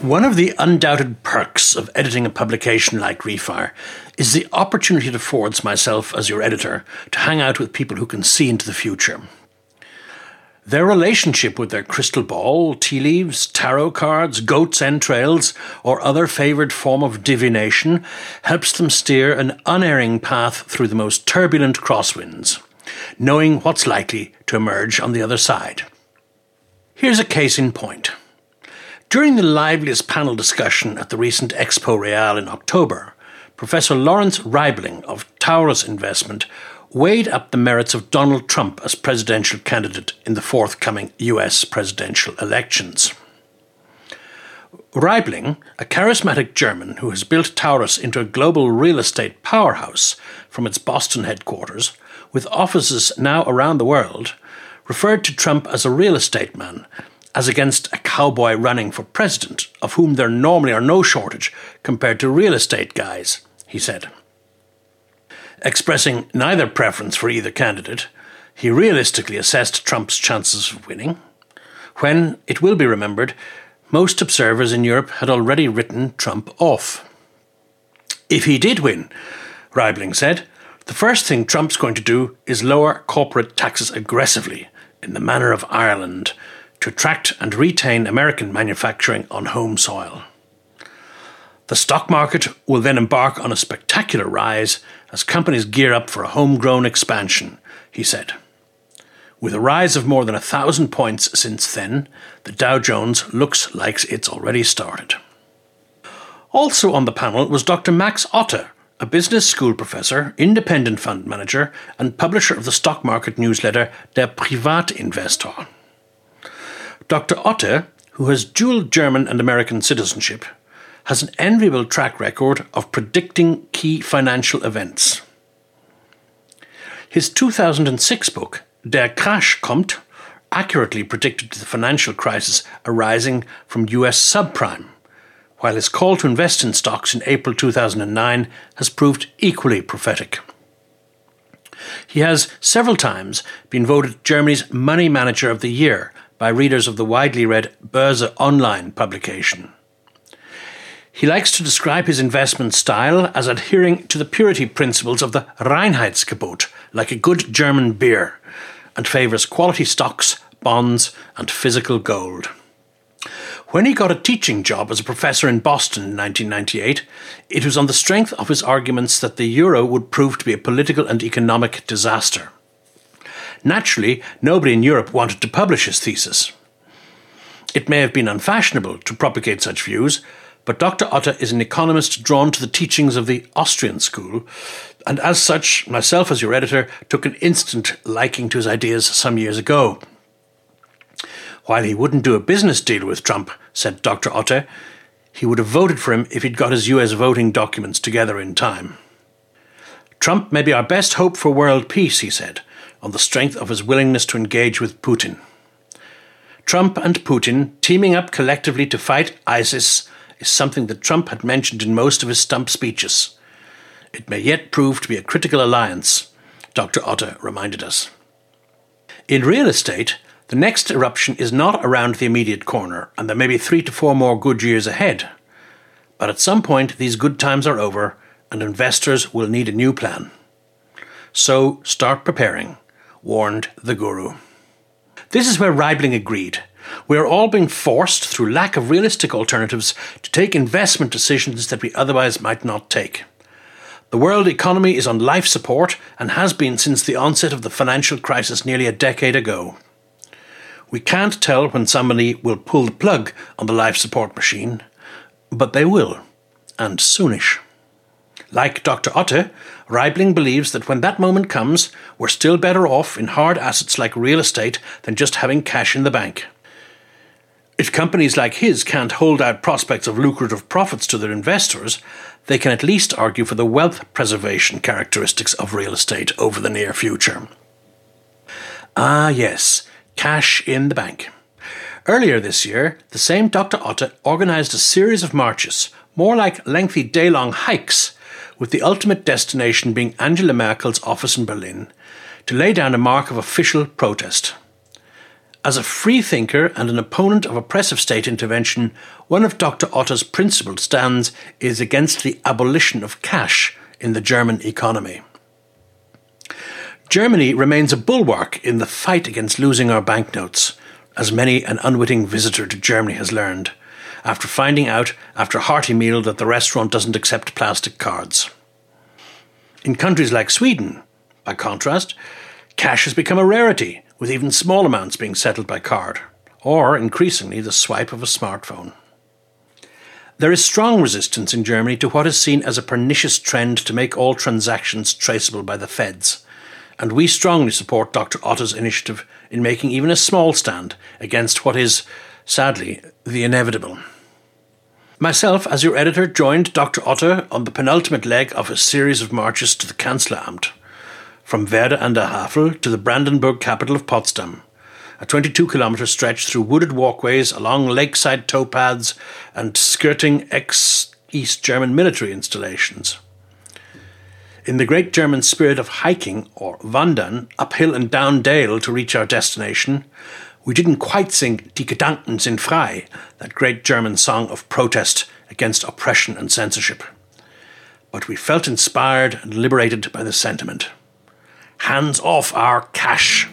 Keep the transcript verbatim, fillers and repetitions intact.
One of the undoubted perks of editing a publication like Refire is the opportunity it affords myself as your editor to hang out with people who can see into the future. Their relationship with their crystal ball, tea leaves, tarot cards, goat's entrails, or other favoured form of divination helps them steer an unerring path through the most turbulent crosswinds, knowing what's likely to emerge on the other side. Here's a case in point. During the liveliest panel discussion at the recent Expo Real in October, Professor Lawrence Reibling of Taurus Investment weighed up the merits of Donald Trump as presidential candidate in the forthcoming U S presidential elections. Reibling, a charismatic German who has built Taurus into a global real estate powerhouse from its Boston headquarters, with offices now around the world, referred to Trump as a real estate man, as against a cowboy running for president, of whom there normally are no shortage compared to real estate guys, he said. Expressing neither preference for either candidate, he realistically assessed Trump's chances of winning, when, it will be remembered, most observers in Europe had already written Trump off. If he did win, Reibling said, the first thing Trump's going to do is lower corporate taxes aggressively, in the manner of Ireland, to attract and retain American manufacturing on home soil. The stock market will then embark on a spectacular rise as companies gear up for a homegrown expansion, he said. With a rise of more than a thousand points since then, the Dow Jones looks like it's already started. Also on the panel was Doctor Max Otte, a business school professor, independent fund manager, and publisher of the stock market newsletter Der Privatinvestor. Doctor Otte, who has dual German and American citizenship, has an enviable track record of predicting key financial events. His two thousand six book, Der Crash kommt, accurately predicted the financial crisis arising from U S subprime, while his call to invest in stocks in April two thousand nine has proved equally prophetic. He has several times been voted Germany's Money Manager of the Year by readers of the widely read Börse Online publication. He likes to describe his investment style as adhering to the purity principles of the Reinheitsgebot, like a good German beer, and favours quality stocks, bonds, and physical gold. When he got a teaching job as a professor in Boston in nineteen ninety-eight, it was on the strength of his arguments that the euro would prove to be a political and economic disaster. Naturally, nobody in Europe wanted to publish his thesis. It may have been unfashionable to propagate such views, but Doctor Otte is an economist drawn to the teachings of the Austrian school, and as such, myself as your editor took an instant liking to his ideas some years ago. While he wouldn't do a business deal with Trump, said Doctor Otte, he would have voted for him if he'd got his U S voting documents together in time. Trump may be our best hope for world peace, he said, on the strength of his willingness to engage with Putin. Trump and Putin teaming up collectively to fight ISIS is something that Trump had mentioned in most of his stump speeches. It may yet prove to be a critical alliance, Doctor Otte reminded us. In real estate, the next eruption is not around the immediate corner, and there may be three to four more good years ahead. But at some point, these good times are over, and investors will need a new plan. So start preparing, warned the guru. This is where Reibling agreed. We are all being forced, through lack of realistic alternatives, to take investment decisions that we otherwise might not take. The world economy is on life support and has been since the onset of the financial crisis nearly a decade ago. We can't tell when somebody will pull the plug on the life support machine, but they will, and soonish. Like Doctor Otte, Reibling believes that when that moment comes, we're still better off in hard assets like real estate than just having cash in the bank. If companies like his can't hold out prospects of lucrative profits to their investors, they can at least argue for the wealth preservation characteristics of real estate over the near future. Ah yes, cash in the bank. Earlier this year, the same Doctor Otte organised a series of marches, more like lengthy day-long hikes, with the ultimate destination being Angela Merkel's office in Berlin, to lay down a mark of official protest. As a freethinker and an opponent of oppressive state intervention, one of Doctor Otto's principal stands is against the abolition of cash in the German economy. Germany remains a bulwark in the fight against losing our banknotes, as many an unwitting visitor to Germany has learned, after finding out after a hearty meal that the restaurant doesn't accept plastic cards. In countries like Sweden, by contrast, cash has become a rarity, with even small amounts being settled by card, or increasingly the swipe of a smartphone. There is strong resistance in Germany to what is seen as a pernicious trend to make all transactions traceable by the feds, and we strongly support Doctor Otto's initiative in making even a small stand against what is, sadly, the inevitable. Myself, as your editor, joined Doctor Otto on the penultimate leg of a series of marches to the Kanzleramt, from Werder an der Havel to the Brandenburg capital of Potsdam, a twenty-two kilometre stretch through wooded walkways along lakeside towpaths and skirting ex-East German military installations. In the great German spirit of hiking, or wandern, uphill and down dale to reach our destination, we didn't quite sing Die Gedanken sind frei, that great German song of protest against oppression and censorship. But we felt inspired and liberated by the sentiment. Hands off our cash!